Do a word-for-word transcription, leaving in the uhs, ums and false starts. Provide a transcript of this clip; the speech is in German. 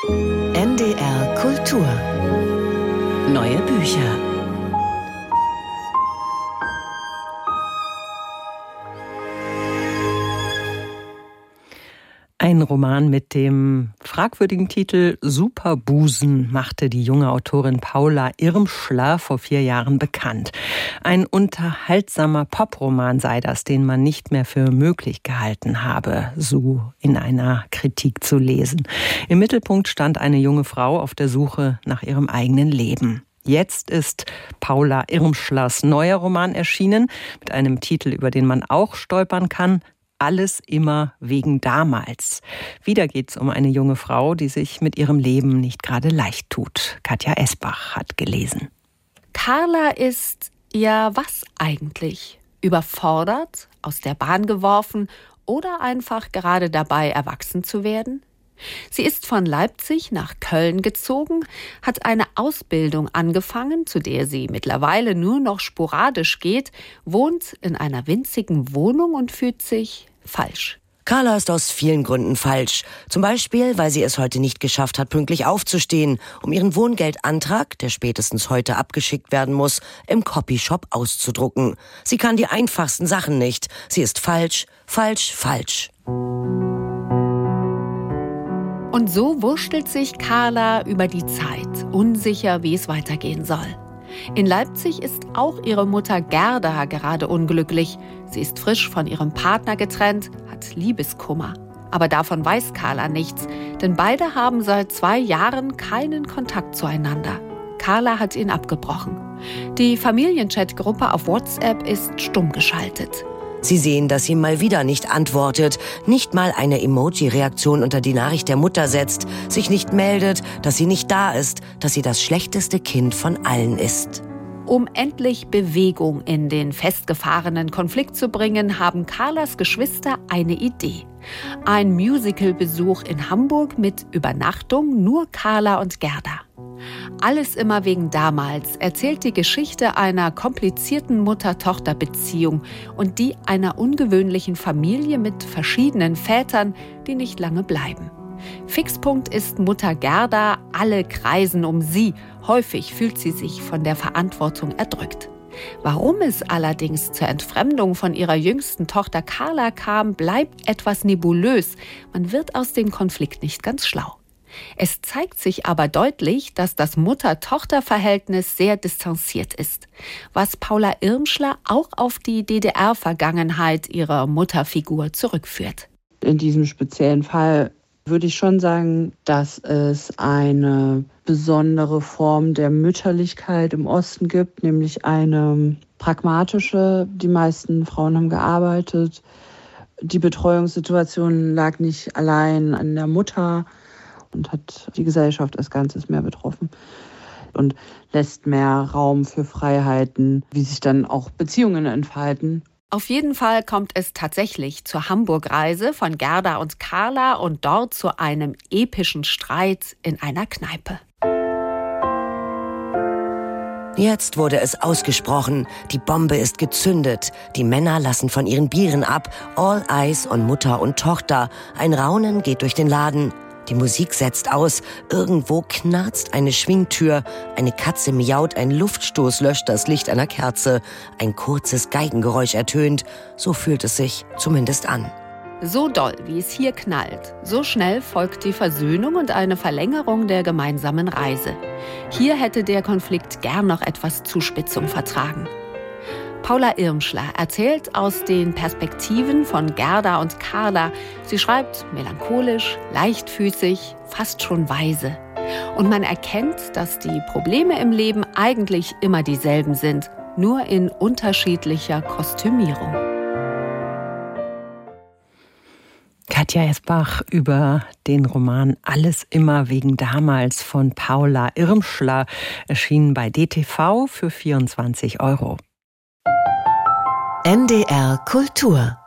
N D R Kultur. Neue Bücher. Ein Roman mit dem fragwürdigen Titel Superbusen machte die junge Autorin Paula Irmschler vor vier Jahren bekannt. Ein unterhaltsamer Poproman sei das, den man nicht mehr für möglich gehalten habe, so in einer Kritik zu lesen. Im Mittelpunkt stand eine junge Frau auf der Suche nach ihrem eigenen Leben. Jetzt ist Paula Irmschlers neuer Roman erschienen, mit einem Titel, über den man auch stolpern kann: Alles immer wegen damals. Wieder geht's um eine junge Frau, die sich mit ihrem Leben nicht gerade leicht tut. Katja Esbach hat gelesen. Carla ist, ja, was eigentlich? Überfordert, aus der Bahn geworfen oder einfach gerade dabei, erwachsen zu werden? Sie ist von Leipzig nach Köln gezogen, hat eine Ausbildung angefangen, zu der sie mittlerweile nur noch sporadisch geht, wohnt in einer winzigen Wohnung und fühlt sich falsch. Carla ist aus vielen Gründen falsch. Zum Beispiel, weil sie es heute nicht geschafft hat, pünktlich aufzustehen, um ihren Wohngeldantrag, der spätestens heute abgeschickt werden muss, im Copyshop auszudrucken. Sie kann die einfachsten Sachen nicht. Sie ist falsch, falsch, falsch. Und so wurschtelt sich Carla über die Zeit, unsicher, wie es weitergehen soll. In Leipzig ist auch ihre Mutter Gerda gerade unglücklich. Sie ist frisch von ihrem Partner getrennt, hat Liebeskummer. Aber davon weiß Carla nichts, denn beide haben seit zwei Jahren keinen Kontakt zueinander. Carla hat ihn abgebrochen. Die Familienchat-Gruppe auf WhatsApp ist stumm geschaltet. Sie sehen, dass sie mal wieder nicht antwortet, nicht mal eine Emoji-Reaktion unter die Nachricht der Mutter setzt, sich nicht meldet, dass sie nicht da ist, dass sie das schlechteste Kind von allen ist. Um endlich Bewegung in den festgefahrenen Konflikt zu bringen, haben Carlas Geschwister eine Idee. Ein Musical-Besuch in Hamburg mit Übernachtung, nur Carla und Gerda. Alles immer wegen damals erzählt die Geschichte einer komplizierten Mutter-Tochter-Beziehung und die einer ungewöhnlichen Familie mit verschiedenen Vätern, die nicht lange bleiben. Fixpunkt ist Mutter Gerda, alle kreisen um sie. Häufig fühlt sie sich von der Verantwortung erdrückt. Warum es allerdings zur Entfremdung von ihrer jüngsten Tochter Carla kam, bleibt etwas nebulös. Man wird aus dem Konflikt nicht ganz schlau. Es zeigt sich aber deutlich, dass das Mutter-Tochter-Verhältnis sehr distanziert ist, was Paula Irmschler auch auf die D D R-Vergangenheit ihrer Mutterfigur zurückführt. In diesem speziellen Fall würde ich schon sagen, dass es eine besondere Form der Mütterlichkeit im Osten gibt, nämlich eine pragmatische. Die meisten Frauen haben gearbeitet. Die Betreuungssituation lag nicht allein an der Mutter und hat die Gesellschaft als Ganzes mehr betroffen und lässt mehr Raum für Freiheiten, wie sich dann auch Beziehungen entfalten. Auf jeden Fall kommt es tatsächlich zur Hamburg-Reise von Gerda und Carla und dort zu einem epischen Streit in einer Kneipe. Jetzt wurde es ausgesprochen, die Bombe ist gezündet, die Männer lassen von ihren Bieren ab, all eyes on Mutter und Tochter, ein Raunen geht durch den Laden. Die Musik setzt aus, irgendwo knarzt eine Schwingtür, eine Katze miaut, ein Luftstoß löscht das Licht einer Kerze, ein kurzes Geigengeräusch ertönt, so fühlt es sich zumindest an. So doll, wie es hier knallt, so schnell folgt die Versöhnung und eine Verlängerung der gemeinsamen Reise. Hier hätte der Konflikt gern noch etwas Zuspitzung vertragen. Paula Irmschler erzählt aus den Perspektiven von Gerda und Carla. Sie schreibt melancholisch, leichtfüßig, fast schon weise. Und man erkennt, dass die Probleme im Leben eigentlich immer dieselben sind, nur in unterschiedlicher Kostümierung. Katja Esbach über den Roman Alles immer wegen damals von Paula Irmschler, erschienen bei D T V für vierundzwanzig Euro. N D R Kultur